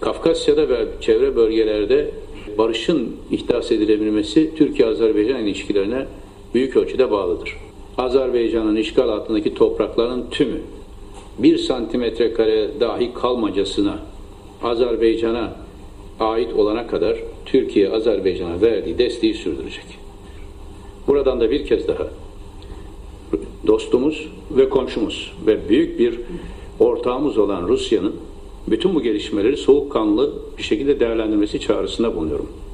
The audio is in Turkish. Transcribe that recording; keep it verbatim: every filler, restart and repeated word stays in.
Kafkasya'da ve çevre bölgelerde barışın ihdas edilebilmesi Türkiye-Azerbaycan ilişkilerine büyük ölçüde bağlıdır. Azerbaycan'ın işgal altındaki toprakların tümü bir santimetre kare dahi kalmacasına Azerbaycan'a ait olana kadar Türkiye Azerbaycan'a verdiği desteği sürdürecek. Buradan da bir kez daha dostumuz ve komşumuz ve büyük bir ortağımız olan Rusya'nın bütün bu gelişmeleri soğukkanlı bir şekilde değerlendirmesi çağrısında bulunuyorum.